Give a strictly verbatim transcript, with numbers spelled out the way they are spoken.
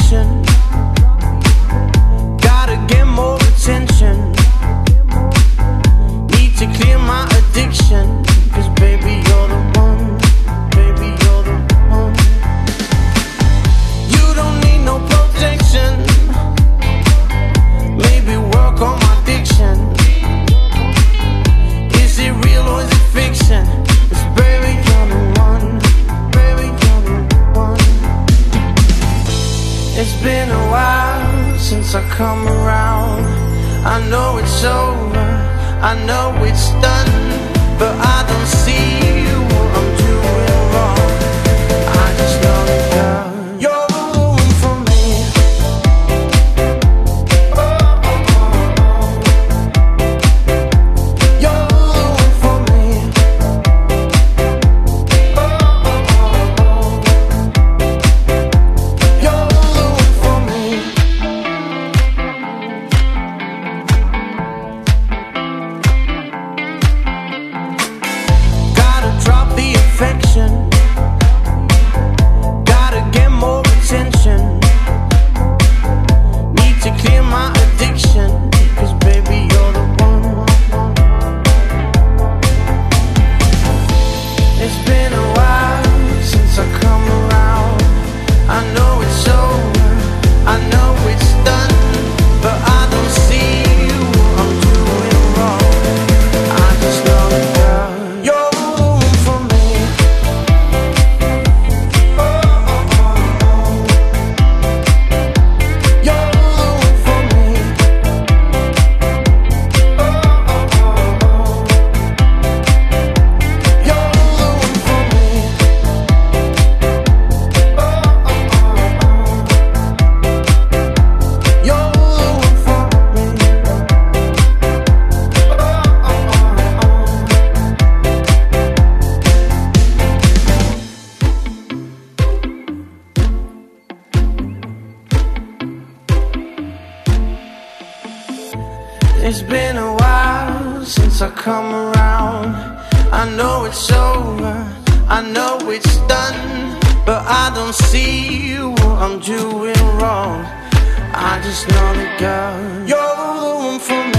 affection. Gotta get more attention. Need to clear my addiction. Cause baby, you're the one. Baby, you're the one. You don't need no protection. Maybe work on my diction. Is it real or is it fiction? Cause baby, you're the one. Baby, you're the one. It's been a while since I come around. I know it's over, I know it's done, but I don't see what I'm doing wrong. I just know that girl, you're the one for me. Oh, oh, oh, oh. You're the one for me. Oh, oh, oh, oh. You're the one for me. Gotta drop the affection. Gotta get more attention. Need to clear my addiction. Cause baby, you're the one. It's been a while since I come around. I know it's over, I know it's done, but I don't see what I'm doing wrong. I just know that girl, you're the one for me. Oh, oh, oh, oh. You're the one for me. Oh, oh, oh, oh. You're the one for me. Oh, oh, oh, oh. You're the one for me. Oh, oh, oh, oh. It's been a while since I come around. I know it's over, I know it's done, but I don't see what I'm doing wrong. I just know that girl, you're the one for me.